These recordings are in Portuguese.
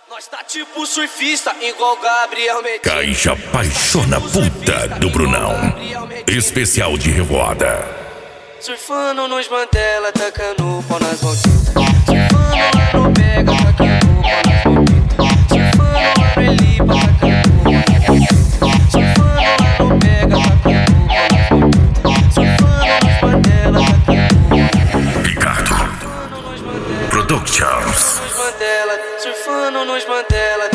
Nós tá tipo surfista, igual Gabriel Medina. Caixa Paixona Puta do Brunão. Especial de Revoada. Surfando nos Mandela, tacando pau nas voltitas. Surfando no pega, tacando pau nas voltitas. Surfando no Elipa, tacando pau nas voltitas. Surfando no pega, tacando pau nas voltitas. Surfando nos Mandela, tacando pau nas voltitas. Ricardo Productions. Surfando nos Mandela,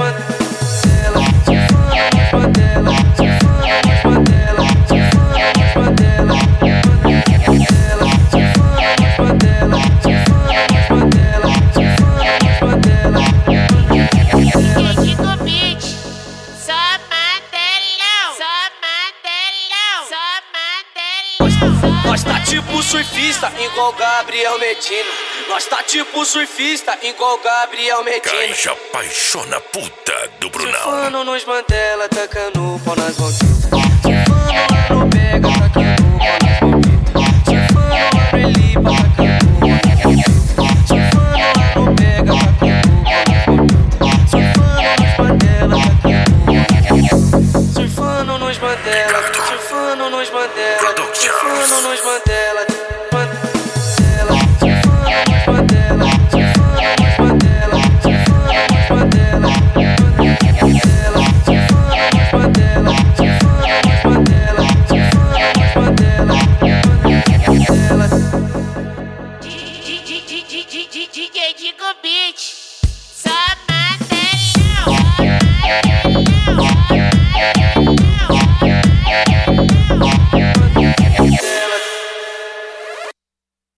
nós tá tipo surfista, igual Gabriel Medina. Nós tá tipo surfista, igual Gabriel Medina. Caixa Paixona Puta do Brunão. Surfando nos Mandela, tacando pau nas voltitas. Surfando no pega, tacando pau nas voltitas. Surfando no Elipa, tacando pau nas voltitas. Surfando no pega, tacando pau nas voltitas. Surfando nos Mandela, tacando pau nas voltitas. Surfando nos Mandela, surfando nos Mandela, surfando nos Mandela. DJ Digo Beat.